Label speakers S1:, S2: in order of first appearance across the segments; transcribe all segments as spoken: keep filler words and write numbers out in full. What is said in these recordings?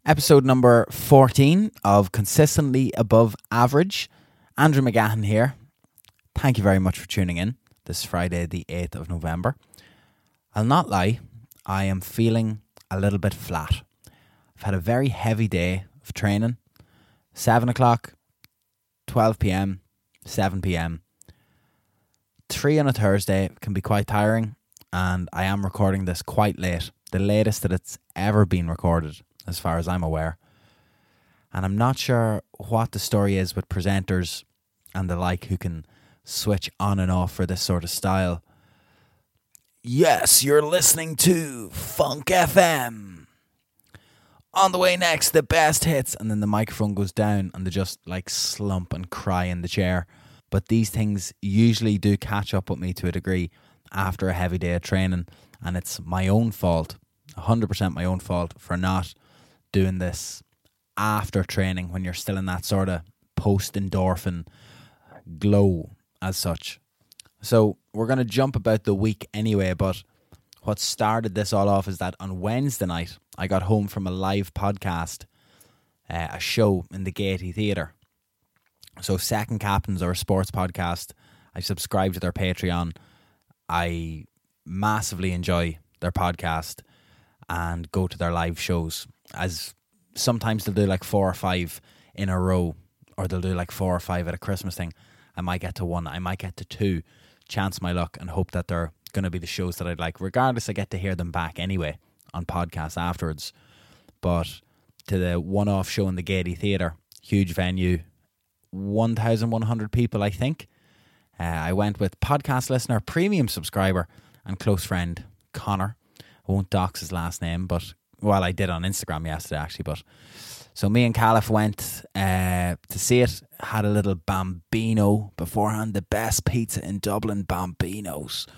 S1: Episode number fourteen of Consistently Above Average. Andrew McGahan here. Thank you very much for tuning in this Friday, the eighth of November. I'll not lie, I am feeling a little bit flat. I've had a very heavy day of training. seven o'clock, twelve p.m, seven p.m. three on a Thursday can be quite tiring, and I am recording this quite late. The latest that it's ever been recorded, as far as I'm aware. And I'm not sure what the story is with presenters and the like who can switch on and off for this sort of style. Yes, you're listening to Funk F M. On the way next, the best hits. And then the microphone goes down and they just like slump and cry in the chair. But these things usually do catch up with me to a degree after a heavy day of training. And it's my own fault, one hundred percent my own fault for not doing this after training when you're still in that sort of post-endorphin glow as such. So we're going to jump about the week anyway, but what started this all off is that on Wednesday night, I got home from a live podcast, uh, a show in the Gaiety Theatre. So Second Captains are a sports podcast. I subscribe to their Patreon. I massively enjoy their podcast and go to their live shows. As sometimes they'll do like four or five in a row, or they'll do like four or five at a Christmas thing. I might get to one, I might get to two, chance my luck and hope that they're going to be the shows that I'd like. Regardless, I get to hear them back anyway on podcasts afterwards. But to the one-off show in the Gaiety Theatre, huge venue, one thousand one hundred people, I think. Uh, I went with podcast listener, premium subscriber, and close friend Connor. I won't dox his last name, but well, I did on Instagram yesterday actually. But so me and Caliph went uh, to see it. Had a little Bambino beforehand, the best pizza in Dublin, Bambino's.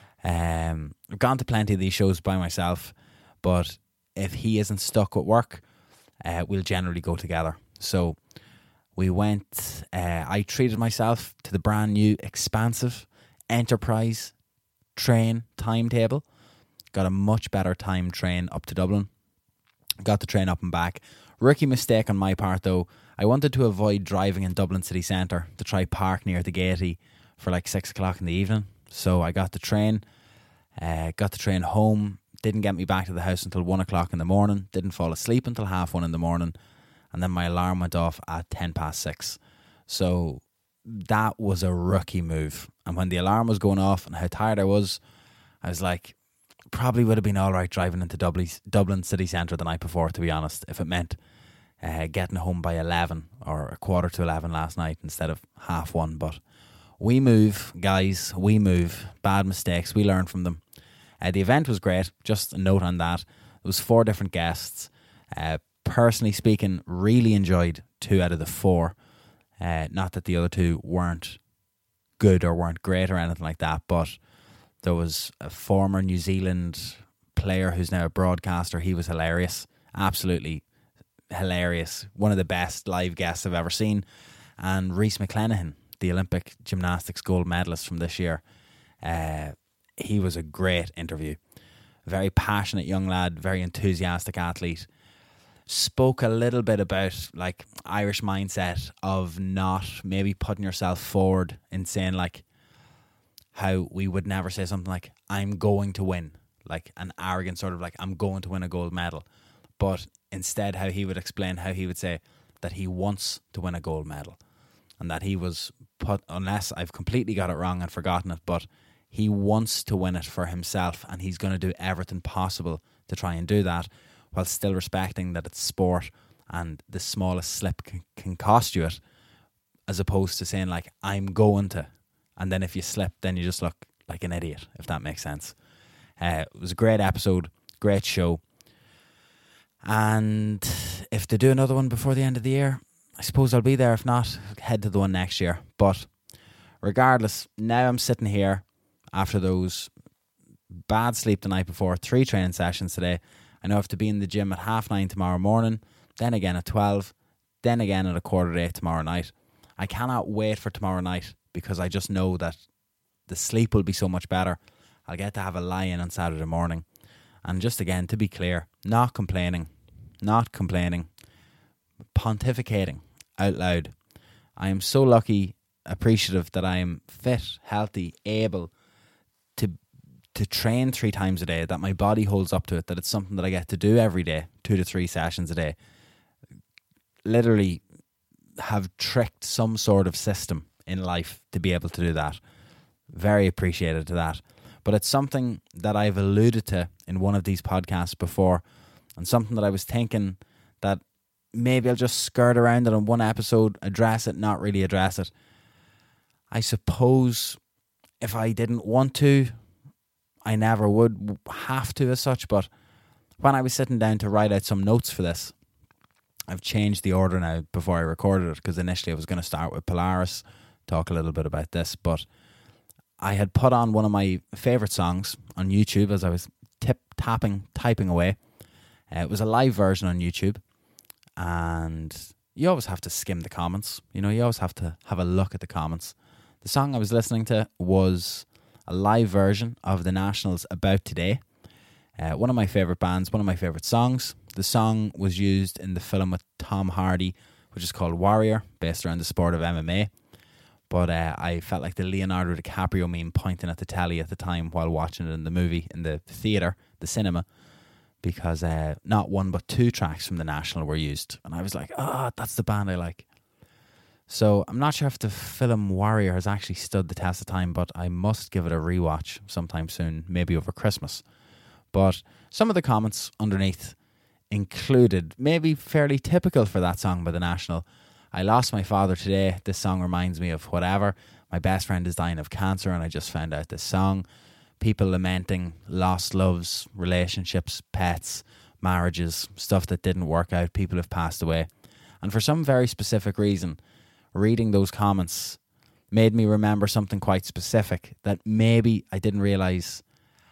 S1: Um, I've gone to plenty of these shows by myself, but if he isn't stuck with work, uh, we'll generally go together. So we went. Uh, I treated myself to the brand new expansive Enterprise train timetable. Got a much better time train up to Dublin. Got the train up and back. Rookie mistake on my part though. I wanted to avoid driving in Dublin city centre to try park near the Gaiety for like six o'clock in the evening. So I got the train. Uh, got the train home. Didn't get me back to the house until one o'clock in the morning. Didn't fall asleep until half one in the morning. And then my alarm went off at ten past six. So that was a rookie move. And when the alarm was going off and how tired I was, I was like, probably would have been all right driving into Dublin, Dublin city centre the night before, to be honest, if it meant uh, getting home by eleven or a quarter to eleven last night instead of half one. But we move, guys, we move. Bad mistakes, we learn from them. Uh, the event was great, just a note on that. There was four different guests. Uh, personally speaking, really enjoyed two out of the four. Uh, not that the other two weren't good or weren't great or anything like that, but there was a former New Zealand player who's now a broadcaster. He was hilarious. Absolutely hilarious. One of the best live guests I've ever seen. And Rhys McClenaghan, the Olympic gymnastics gold medalist from this year. Uh, he was a great interview. Very passionate young lad, very enthusiastic athlete. Spoke a little bit about like Irish mindset of not maybe putting yourself forward and saying like, how we would never say something like, I'm going to win, like an arrogant sort of like, I'm going to win a gold medal. But instead how he would explain how he would say that he wants to win a gold medal and that he was put, unless I've completely got it wrong and forgotten it, but he wants to win it for himself and he's going to do everything possible to try and do that while still respecting that it's sport and the smallest slip can, can cost you it, as opposed to saying like, I'm going to. And then if you slip, then you just look like an idiot, if that makes sense. Uh, it was a great episode, great show. And if they do another one before the end of the year, I suppose I'll be there. If not, head to the one next year. But regardless, now I'm sitting here after those bad sleep the night before, three training sessions today. I know I have to be in the gym at half nine tomorrow morning, then again at twelve, then again at a quarter to eight tomorrow night. I cannot wait for tomorrow night because I just know that the sleep will be so much better. I'll get to have a lie-in on Saturday morning. And just again, to be clear, not complaining. not complaining, pontificating out loud. I am so lucky, appreciative that I am fit, healthy, able to to train three times a day, that my body holds up to it, that it's something that I get to do every day, two to three sessions a day. Literally have tricked some sort of system in life to be able to do that. Very appreciated to that. But it's something that I've alluded to in one of these podcasts before, and something that I was thinking that maybe I'll just skirt around it on one episode, address it, not really address it. I suppose if I didn't want to, I never would have to as such, but when I was sitting down to write out some notes for this, I've changed the order now before I recorded it, because initially I was going to start with Polaris, talk a little bit about this, but I had put on one of my favourite songs on YouTube as I was tip tapping, typing away. Uh, it was a live version on YouTube, and you always have to skim the comments. You know, you always have to have a look at the comments. The song I was listening to was a live version of The National's About Today. Uh, one of my favourite bands, one of my favourite songs. The song was used in the film with Tom Hardy, which is called Warrior, based around the sport of M M A. But uh, I felt like the Leonardo DiCaprio meme pointing at the telly at the time while watching it in the movie, in the theatre, the cinema, because uh, not one but two tracks from The National were used. And I was like, ah, oh, that's the band I like. So I'm not sure if the film Warrior has actually stood the test of time, but I must give it a rewatch sometime soon, maybe over Christmas. But some of the comments underneath included, maybe fairly typical for that song by The National: I lost my father today. This song reminds me of whatever. My best friend is dying of cancer and I just found out this song. People lamenting lost loves, relationships, pets, marriages, stuff that didn't work out. People have passed away. And for some very specific reason, reading those comments made me remember something quite specific that maybe I didn't realise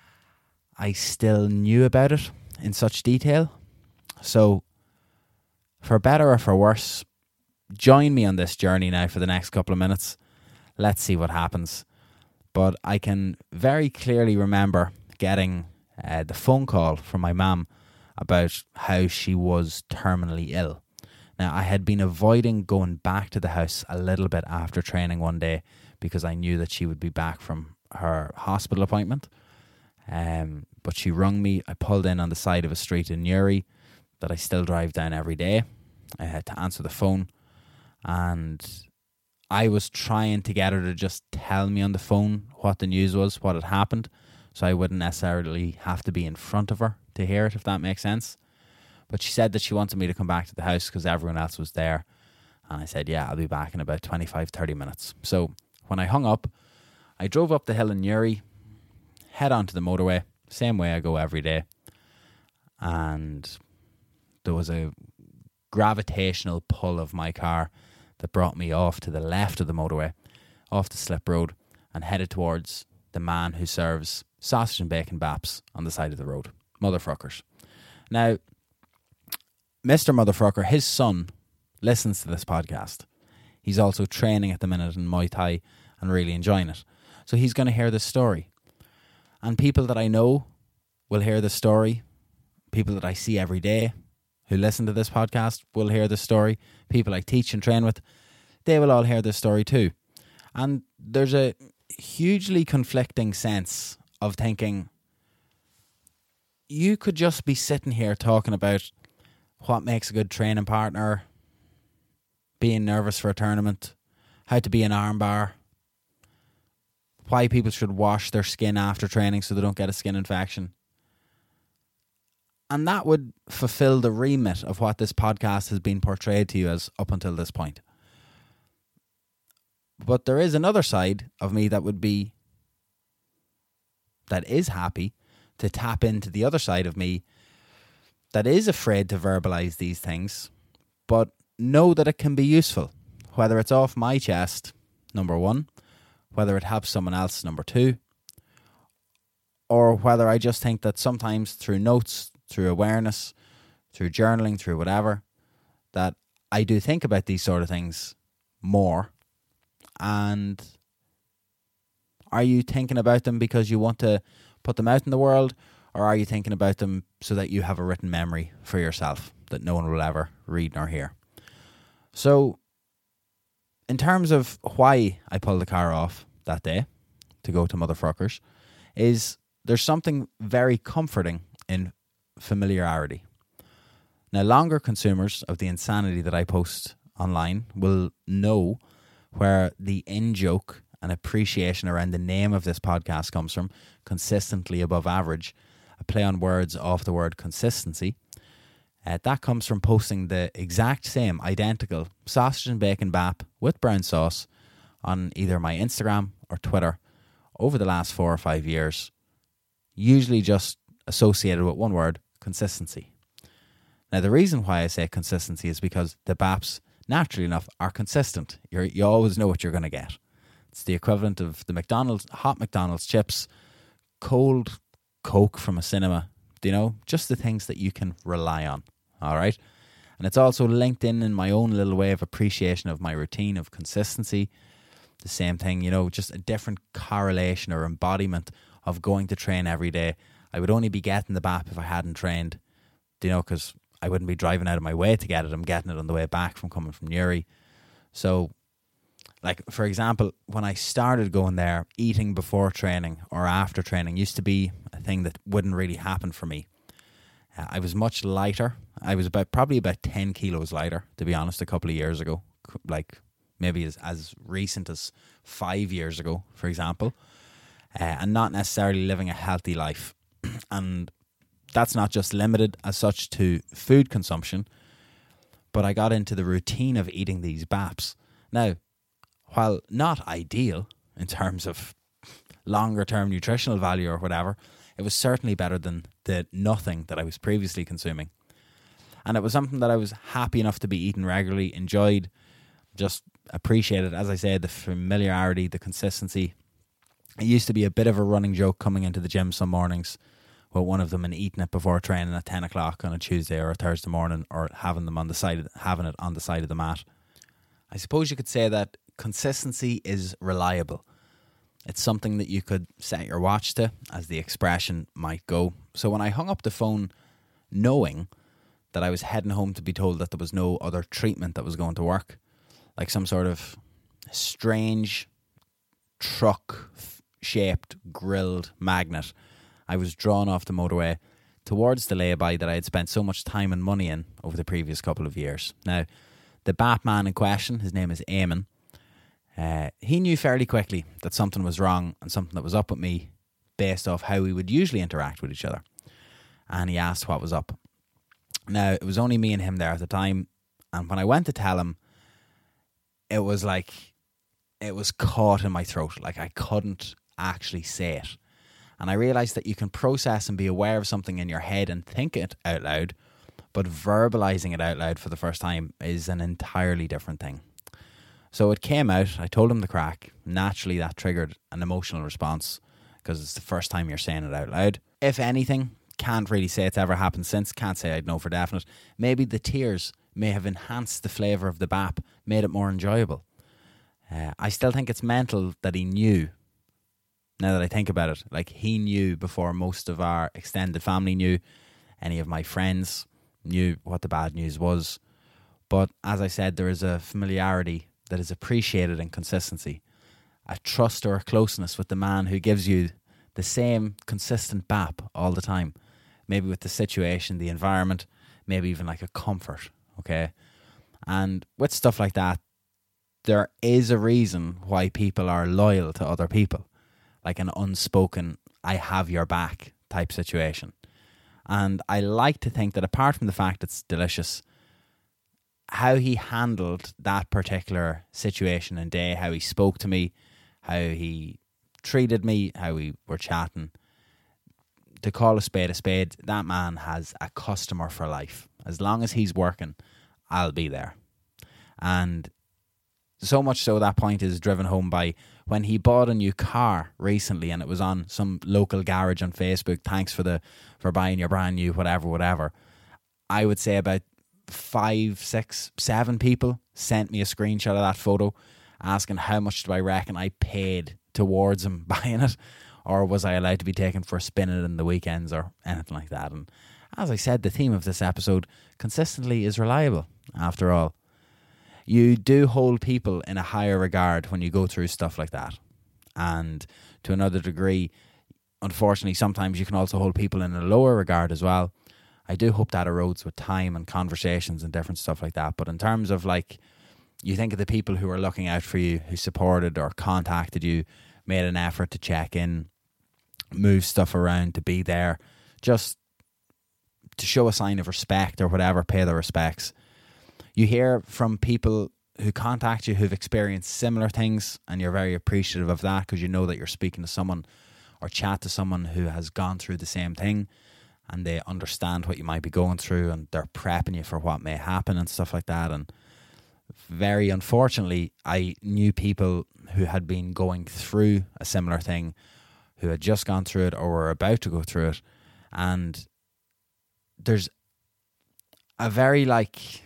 S1: I still knew about it in such detail. So, for better or for worse, join me on this journey now for the next couple of minutes. Let's see what happens. But I can very clearly remember getting uh, the phone call from my mum about how she was terminally ill. Now, I had been avoiding going back to the house a little bit after training one day because I knew that she would be back from her hospital appointment. Um, but she rung me. I pulled in on the side of a street in Newry that I still drive down every day uh, to answer the phone. And I was trying to get her to just tell me on the phone what the news was, what had happened, so I wouldn't necessarily have to be in front of her to hear it, if that makes sense. But she said that she wanted me to come back to the house because everyone else was there. And I said, yeah, I'll be back in about twenty-five, thirty minutes. So when I hung up, I drove up the hill in Newry, head onto the motorway, same way I go every day. And there was a gravitational pull of my car that brought me off to the left of the motorway, off the slip road, and headed towards the man who serves sausage and bacon baps on the side of the road. Motherfuckers. Now, Mister Motherfucker, his son, listens to this podcast. He's also training at the minute in Muay Thai and really enjoying it. So he's going to hear this story. And people that I know will hear this story. People that I see every day who listen to this podcast will hear this story. People I teach and train with, they will all hear this story too. And there's a hugely conflicting sense of thinking, you could just be sitting here talking about what makes a good training partner, being nervous for a tournament, how to be an armbar, why people should wash their skin after training so they don't get a skin infection. And that would fulfill the remit of what this podcast has been portrayed to you as up until this point. But there is another side of me that would be, that is happy to tap into the other side of me that is afraid to verbalize these things, but know that it can be useful. Whether it's off my chest, number one, whether it helps someone else, number two, or whether I just think that sometimes through notes, through awareness, through journaling, through whatever, that I do think about these sort of things more. And are you thinking about them because you want to put them out in the world, or are you thinking about them so that you have a written memory for yourself? that no one will ever read nor hear. So, in terms of why I pulled the car off that day to go to Motherfuckers, is there's something very comforting in familiarity. Now, longer consumers of the insanity that I post online will know where the in-joke and appreciation around the name of this podcast comes from, consistently above average, a play on words off the word consistency. Uh, that comes from posting the exact same identical sausage and bacon bap with brown sauce on either my Instagram or Twitter over the last four or five years, usually just associated with one word, consistency. Now, the reason why I say consistency is because the baps, naturally enough, are consistent. You're, you always know what you're going to get. It's the equivalent of the McDonald's, hot McDonald's chips, cold Coke from a cinema, you know, just the things that you can rely on, all right? And it's also linked in in my own little way of appreciation of my routine of consistency. The same thing, you know, just a different correlation or embodiment of going to train every day. I would only be getting the B A P if I hadn't trained, you know, because I wouldn't be driving out of my way to get it. I'm getting it on the way back from coming from Newry. So, like, for example, when I started going there, eating before training or after training used to be a thing that wouldn't really happen for me. Uh, I was much lighter. I was about probably about ten kilos lighter, to be honest, a couple of years ago. Like, maybe as, as recent as five years ago, for example. Uh, and not necessarily living a healthy life. And that's not just limited as such to food consumption, but I got into the routine of eating these B A Ps. Now, while not ideal in terms of longer term nutritional value or whatever, it was certainly better than the nothing that I was previously consuming. And it was something that I was happy enough to be eating regularly, enjoyed, just appreciated, as I said, the familiarity, the consistency. It used to be a bit of a running joke coming into the gym some mornings with one of them and eating it before training at ten o'clock on a Tuesday or a Thursday morning, or having them on the side, of, having it on the side of the mat. I suppose you could say that consistency is reliable. It's something that you could set your watch to, as the expression might go. So when I hung up the phone, knowing that I was heading home to be told that there was no other treatment that was going to work, like some sort of strange truck-shaped grilled magnet, I was drawn off the motorway towards the lay-by that I had spent so much time and money in over the previous couple of years. Now, the Batman in question, his name is Eamon, uh, he knew fairly quickly that something was wrong and something that was up with me based off how we would usually interact with each other. And he asked what was up. Now, it was only me and him there at the time, and when I went to tell him, it was like, it was caught in my throat. Like, I couldn't actually say it. And I realised that you can process and be aware of something in your head and think it out loud, but verbalising it out loud for the first time is an entirely different thing. So it came out, I told him the crack. Naturally, that triggered an emotional response because it's the first time you're saying it out loud. If anything, can't really say it's ever happened since, can't say I'd know for definite. Maybe the tears may have enhanced the flavour of the B A P, made it more enjoyable. Uh, I still think it's mental that he knew. Now that I think about it, like, he knew before most of our extended family knew, any of my friends knew what the bad news was. But as I said, there is a familiarity that is appreciated in consistency, a trust or a closeness with the man who gives you the same consistent B A P all the time, maybe with the situation, the environment, maybe even like a comfort, okay? And with stuff like that, there is a reason why people are loyal to other people. Like an unspoken, I have your back type situation. And I like to think that apart from the fact it's delicious, how he handled that particular situation and day, how he spoke to me, how he treated me, how we were chatting, to call a spade a spade, that man has a customer for life. As long as he's working, I'll be there. And so much so that point is driven home by when he bought a new car recently, and it was on some local garage on Facebook. Thanks for the for buying your brand new whatever, whatever. I would say about five, six, seven people sent me a screenshot of that photo asking how much do I reckon I paid towards him buying it, or was I allowed to be taken for a spin it in the weekends or anything like that. And as I said, the theme of this episode, consistently is reliable, after all. You do hold people in a higher regard when you go through stuff like that. And to another degree, unfortunately, sometimes you can also hold people in a lower regard as well. I do hope that erodes with time and conversations and different stuff like that. But in terms of, like, you think of the people who are looking out for you, who supported or contacted you, made an effort to check in, move stuff around, to be there, just to show a sign of respect or whatever, pay their respects. You hear from people who contact you who've experienced similar things, and you're very appreciative of that because you know that you're speaking to someone or chat to someone who has gone through the same thing, and they understand what you might be going through, and they're prepping you for what may happen and stuff like that. And very unfortunately, I knew people who had been going through a similar thing, who had just gone through it or were about to go through it. And there's a very, like,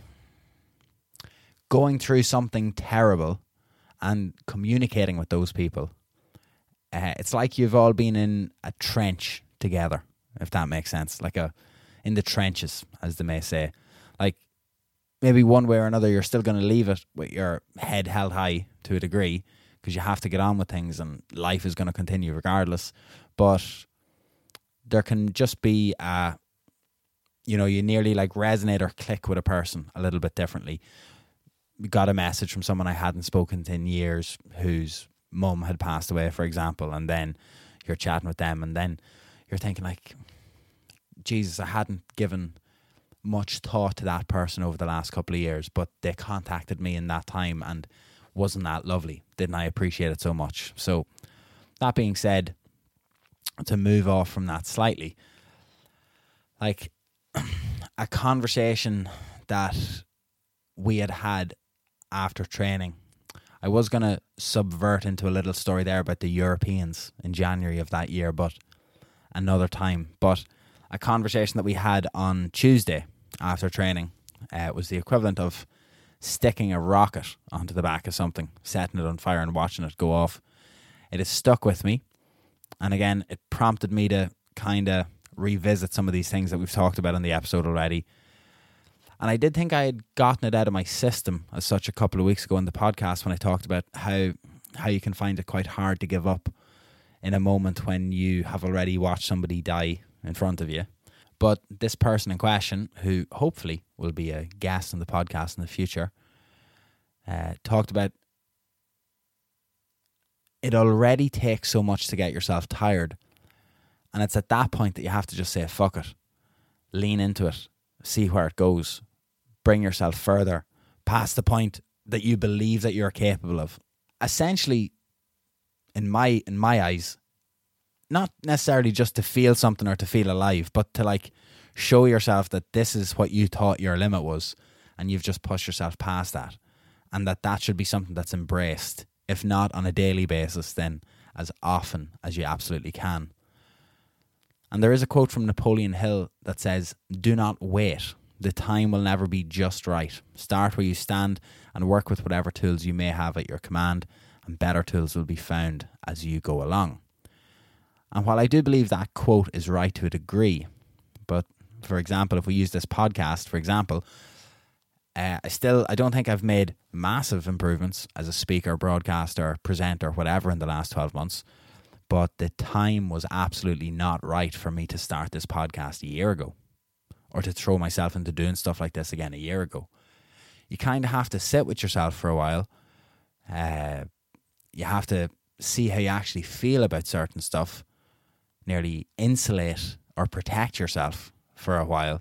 S1: going through something terrible and communicating with those people. Uh, it's like you've all been in a trench together, if that makes sense. Like a in the trenches, as they may say. Like, maybe one way or another, you're still going to leave it with your head held high to a degree, because you have to get on with things and life is going to continue regardless. But there can just be a, you know, you nearly like resonate or click with a person a little bit differently. Got a message from someone I hadn't spoken to in years, whose mum had passed away, for example, and then you're chatting with them, and then you're thinking like, Jesus, I hadn't given much thought to that person over the last couple of years, but they contacted me in that time, and wasn't that lovely? Didn't I appreciate it so much? So that being said, to move off from that slightly, like a conversation that we had had after training, I was going to subvert into a little story there about the Europeans in January of that year, but another time. But a conversation that we had on Tuesday after training uh, was the equivalent of sticking a rocket onto the back of something, setting it on fire and watching it go off. It has stuck with me. And again, it prompted me to kind of revisit some of these things that we've talked about in the episode already. And I did think I had gotten it out of my system as such a couple of weeks ago in the podcast when I talked about how how you can find it quite hard to give up in a moment when you have already watched somebody die in front of you. But this person in question, who hopefully will be a guest on the podcast in the future, uh, talked about it already takes so much to get yourself tired. And it's at that point that you have to just say, fuck it. Lean into it. See where it goes. Bring yourself further past the point that you believe that you're capable of. Essentially, in my in my eyes, not necessarily just to feel something or to feel alive, but to like show yourself that this is what you thought your limit was, and you've just pushed yourself past that, and that that should be something that's embraced, if not on a daily basis, then as often as you absolutely can. And there is a quote from Napoleon Hill that says, "Do not wait. The time will never be just right. Start where you stand and work with whatever tools you may have at your command, and better tools will be found as you go along." And while I do believe that quote is right to a degree, but for example, if we use this podcast, for example, uh, I still, I don't think I've made massive improvements as a speaker, broadcaster, presenter, whatever in the last twelve months. But the time was absolutely not right for me to start this podcast a year ago, or to throw myself into doing stuff like this again a year ago. You kind of have to sit with yourself for a while. Uh, you have to see how you actually feel about certain stuff, nearly insulate or protect yourself for a while.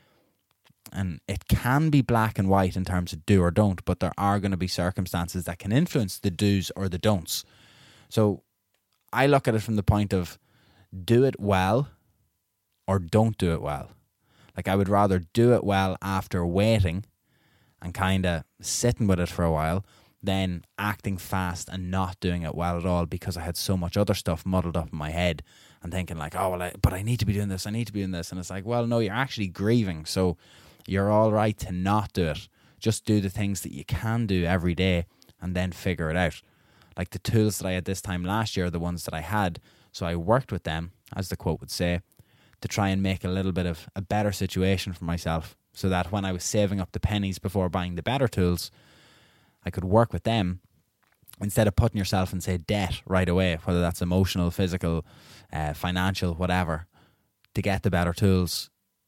S1: And it can be black and white in terms of do or don't, but there are going to be circumstances that can influence the do's or the don'ts. So I look at it from the point of do it well or don't do it well. Like, I would rather do it well after waiting and kind of sitting with it for a while than acting fast and not doing it well at all because I had so much other stuff muddled up in my head and thinking like, oh, well, I, but I need to be doing this, I need to be doing this. And it's like, well, no, you're actually grieving. So you're all right to not do it. Just do the things that you can do every day and then figure it out. Like the tools that I had this time last year are the ones that I had. So I worked with them, as the quote would say, to try and make a little bit of a better situation for myself, so that when I was saving up the pennies before buying the better tools, I could work with them instead of putting yourself in, say, debt right away, whether that's emotional, physical, uh, financial, whatever, to get the better tools.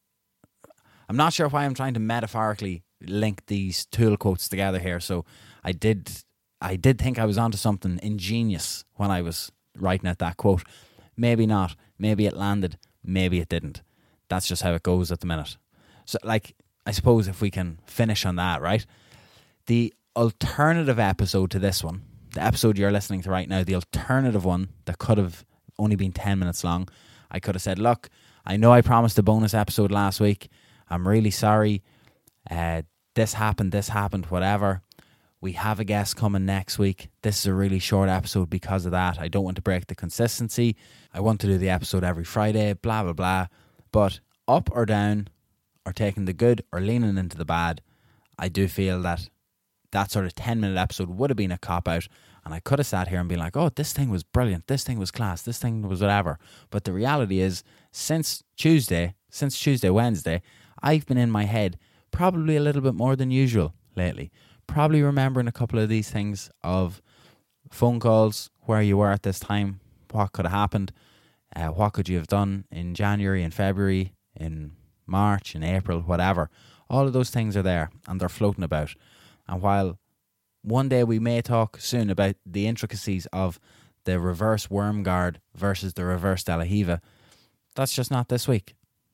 S1: I'm not sure why I'm trying to metaphorically link these tool quotes together here. So I did I did think I was onto something ingenious when I was writing out that quote. Maybe not. Maybe it landed. Maybe it didn't. That's just how it goes at the minute. So, like, I suppose if we can finish on that, right? The alternative episode to this one, the episode you're listening to right now, the alternative one that could have only been ten minutes long, I could have said, look, I know I promised a bonus episode last week. I'm really sorry. Uh, this happened, this happened, whatever. We have a guest coming next week. This is a really short episode because of that. I don't want to break the consistency. I want to do the episode every Friday, blah, blah, blah. But up or down, or taking the good or leaning into the bad, I do feel that that sort of ten minute episode would have been a cop-out, and I could have sat here and been like, oh, this thing was brilliant, this thing was class, this thing was whatever. But the reality is, since Tuesday, since Tuesday, Wednesday, I've been in my head probably a little bit more than usual lately. Probably remembering a couple of these things of phone calls, where you were at this time, what could have happened, uh, what could you have done in January, in February, in March, in April, whatever. All of those things are there and they're floating about. And while one day we may talk soon about the intricacies of the reverse worm guard versus the reverse De La Hiva, that's just not this week.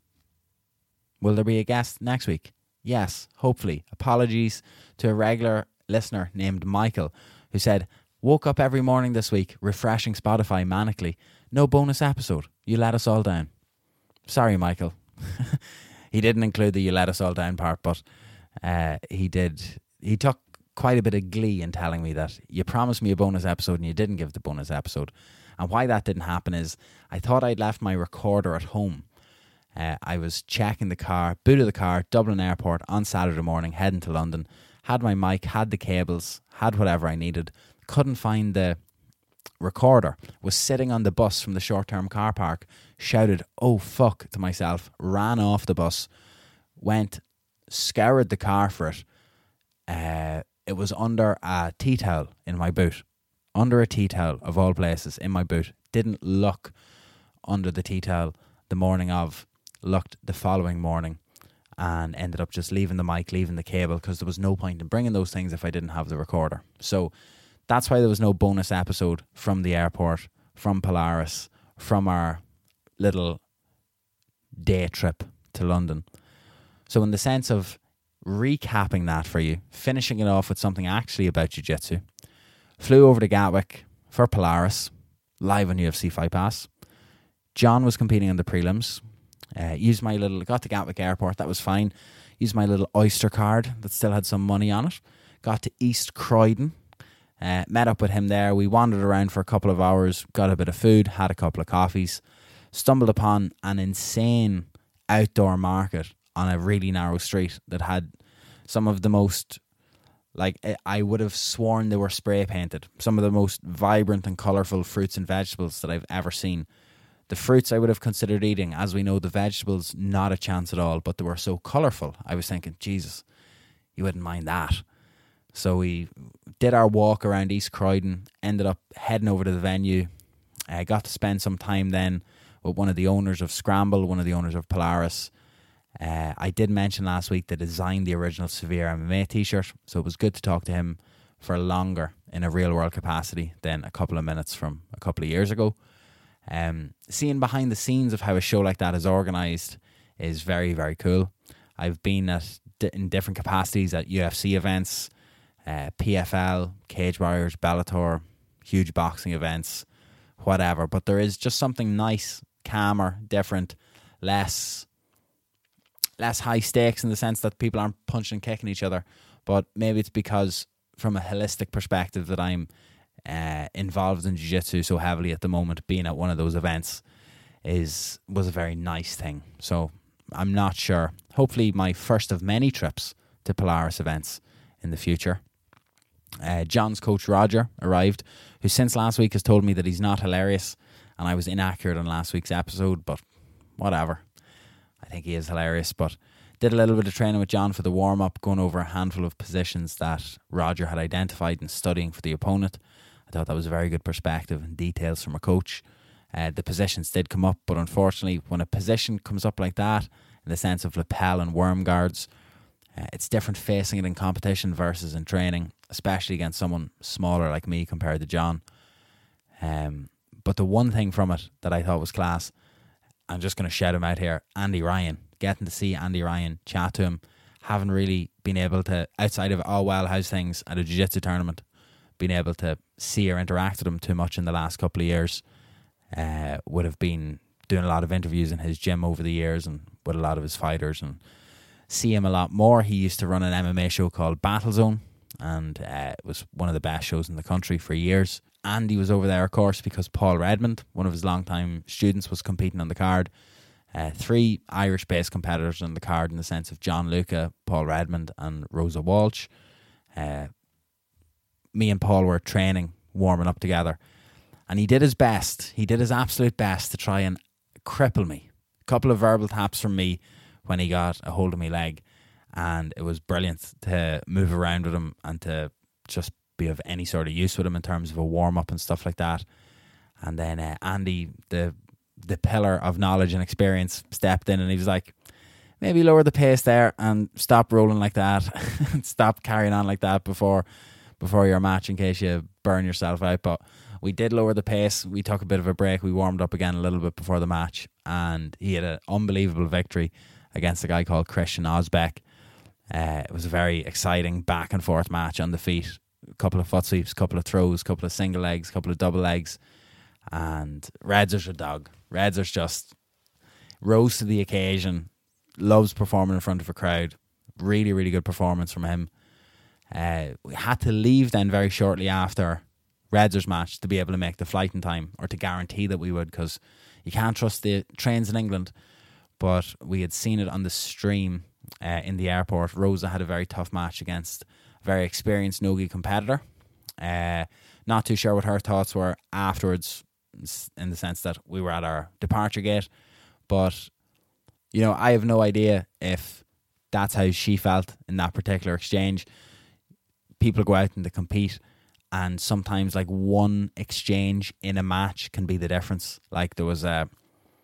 S1: Will there be a guest next week? Yes, hopefully. Apologies to a regular listener named Michael, who said, woke up every morning this week refreshing Spotify manically. No bonus episode. You let us all down. Sorry, Michael. He didn't include the you let us all down part, but uh, he did. He took quite a bit of glee in telling me that you promised me a bonus episode and you didn't give the bonus episode. And why that didn't happen is I thought I'd left my recorder at home. Uh, I was checking the car, booted the car, Dublin Airport on Saturday morning, heading to London. Had my mic, had the cables, had whatever I needed. Couldn't find the recorder. Was sitting on the bus from the short-term car park. Shouted, oh fuck, to myself. Ran off the bus. Went, scoured the car for it. Uh, it was under a tea towel in my boot. Under a tea towel, of all places, in my boot. Didn't look under the tea towel the morning of. Looked the following morning and ended up just leaving the mic, leaving the cable, because there was no point in bringing those things if I didn't have the recorder. So that's why there was no bonus episode from the airport, from Polaris, from our little day trip to London. So in the sense of recapping that for you, finishing it off with something actually about jiu-jitsu, flew over to Gatwick for Polaris, live on U F C Fight Pass. John was competing in the prelims. Uh, used my little, got to Gatwick Airport, that was fine. Used my little Oyster card that still had some money on it. Got to East Croydon. Uh, met up with him there. We wandered around for a couple of hours, got a bit of food, had a couple of coffees. Stumbled upon an insane outdoor market on a really narrow street that had some of the most, like, I would have sworn they were spray painted. Some of the most vibrant and colourful fruits and vegetables that I've ever seen. The fruits I would have considered eating. As we know, the vegetables, not a chance at all, but they were so colourful. I was thinking, Jesus, you wouldn't mind that. So we did our walk around East Croydon, ended up heading over to the venue. I got to spend some time then with one of the owners of Scramble, one of the owners of Polaris. Uh, I did mention last week they designed the original Severe M M A t-shirt, so it was good to talk to him for longer in a real world capacity than a couple of minutes from a couple of years ago. Um, seeing behind the scenes of how a show like that is organised is very, very cool. I've been at in different capacities at U F C events, uh, P F L, Cage Warriors, Bellator, huge boxing events, whatever. But there is just something nice, calmer, different, less less high stakes in the sense that people aren't punching and kicking each other. But maybe it's because from a holistic perspective that I'm Uh, involved in jiu-jitsu so heavily at the moment. Being at one of those events is was a very nice thing. So I'm not sure. Hopefully my first of many trips to Polaris events in the future. Uh, John's coach Roger arrived, who since last week has told me that he's not hilarious and I was inaccurate on last week's episode, but whatever. I think he is hilarious, but did a little bit of training with John for the warm-up, going over a handful of positions that Roger had identified and studying for the opponent. I thought that was a very good perspective and details from a coach. Uh, the positions did come up, but unfortunately, when a position comes up like that, in the sense of lapel and worm guards, uh, it's different facing it in competition versus in training, especially against someone smaller like me compared to John. Um, but the one thing from it that I thought was class, I'm just going to shout him out here, Andy Ryan. Getting to see Andy Ryan, chat to him, haven't really been able to, outside of all well house things at a jiu-jitsu tournament, been able to see or interact with him too much in the last couple of years. Uh, would have been doing a lot of interviews in his gym over the years and with a lot of his fighters, and see him a lot more. He used to run an M M A show called Battle Zone, and uh, it was one of the best shows in the country for years. Andy was over there, of course, because Paul Redmond, one of his longtime students, was competing on the card. Uh, three Irish-based competitors on the card in the sense of John Luca, Paul Redmond and Rosa Walsh. Uh, me and Paul were training, warming up together, and he did his best. He did his absolute best to try and cripple me. A couple of verbal taps from me when he got a hold of my leg, and it was brilliant to move around with him and to just be of any sort of use with him in terms of a warm-up and stuff like that. And then uh, Andy, the the pillar of knowledge and experience, stepped in and he was like, maybe lower the pace there and stop rolling like that. Stop carrying on like that before before your match in case you burn yourself out. But we did lower the pace. We took a bit of a break. We warmed up again a little bit before the match, and he had an unbelievable victory against a guy called Christian Osbeck. Uh, it was a very exciting back and forth match on the feet. A couple of foot sweeps, a couple of throws, a couple of single legs, a couple of double legs. And Redzer's a dog. Redzer's just rose to the occasion, loves performing in front of a crowd. Really, really good performance from him. Uh, we had to leave then very shortly after Redzer's match to be able to make the flight in time, or to guarantee that we would, because you can't trust the trains in England. But we had seen it on the stream uh, in the airport. Rosa had a very tough match against a very experienced Nogi competitor. Uh, not too sure what her thoughts were afterwards, in the sense that we were at our departure gate. But, you know, I have no idea if that's how she felt in that particular exchange. People go out and they compete, and sometimes like one exchange in a match can be the difference. Like there was a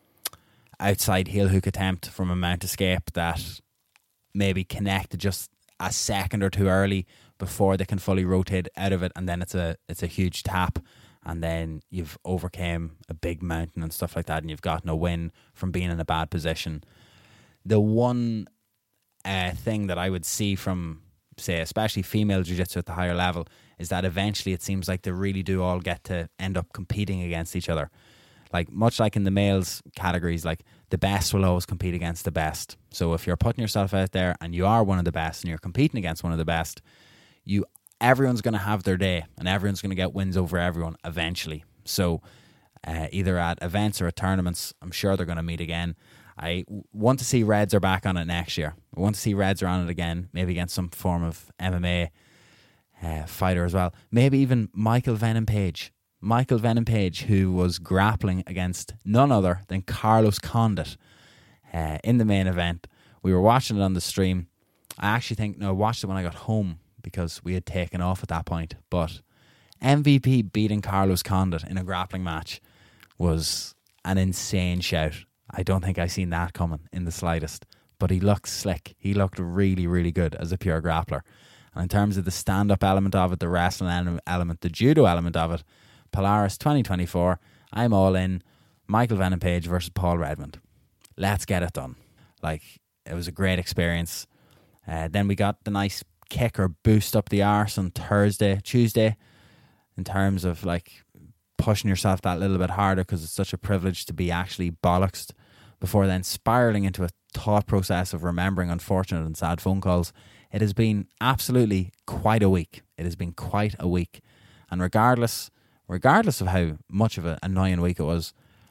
S1: outside heel hook attempt from a mount escape that maybe connected just a second or two early before they can fully rotate out of it, and then it's a it's a huge tap, and then you've overcame a big mountain and stuff like that, and you've gotten a win from being in a bad position. The one uh, thing that I would see from, say, especially female jiu-jitsu at the higher level, is that eventually it seems like they really do all get to end up competing against each other. Like, much like in the males categories, like the best will always compete against the best. So if you're putting yourself out there and you are one of the best and you're competing against one of the best, you everyone's going to have their day and everyone's going to get wins over everyone eventually. So uh, either at events or at tournaments, I'm sure they're going to meet again. I want to see Reds are back on it next year. I want to see Reds are on it again, maybe against some form of M M A uh, fighter as well. Maybe even Michael Venom Page. Michael Venom Page, who was grappling against none other than Carlos Condit uh, in the main event. We were watching it on the stream. I actually think, no, I watched it when I got home because we had taken off at that point. But M V P beating Carlos Condit in a grappling match was an insane shout. I don't think I seen that coming in the slightest. But he looked slick. He looked really, really good as a pure grappler. And in terms of the stand-up element of it, the wrestling element, the judo element of it, Polaris twenty twenty-four, I'm all in. Michael Venom Page versus Paul Redmond. Let's get it done. Like, it was a great experience. Uh, then we got the nice kick or boost up the arse on Thursday, Tuesday, in terms of like pushing yourself that little bit harder, because it's such a privilege to be actually bollocksed, before then spiraling into a thought process of remembering unfortunate and sad phone calls. It has been absolutely quite a week. It has been quite a week. And regardless, regardless of how much of an annoying week it was,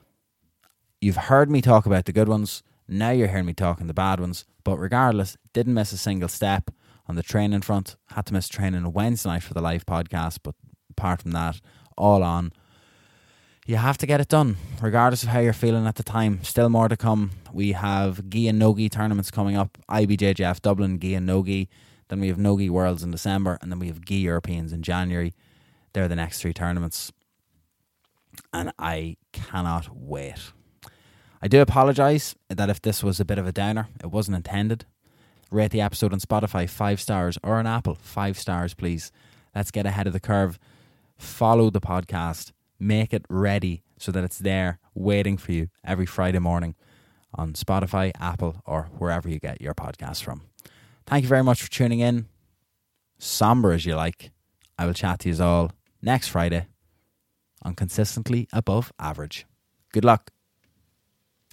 S1: you've heard me talk about the good ones. Now you're hearing me talking the bad ones. But regardless, didn't miss a single step on the training front. Had to miss training Wednesday night for the live podcast, but apart from that, all on. you have to get it done, regardless of how you're feeling at the time. Still more to come. We have Gi and Nogi tournaments coming up. I B J J F Dublin, Gi and Nogi. Then we have Nogi Worlds in December, and then we have Gi Europeans in January. They're the next three tournaments. And I cannot wait. I do apologise that if this was a bit of a downer, it wasn't intended. Rate the episode on Spotify five stars or on Apple five stars, please. Let's get ahead of the curve. Follow the podcast. Make it ready so that it's there waiting for you every Friday morning on Spotify, Apple, or wherever you get your podcasts from. Thank you very much for tuning in. Somber as you like. I will chat to you all next Friday on Consistently Above Average. Good luck.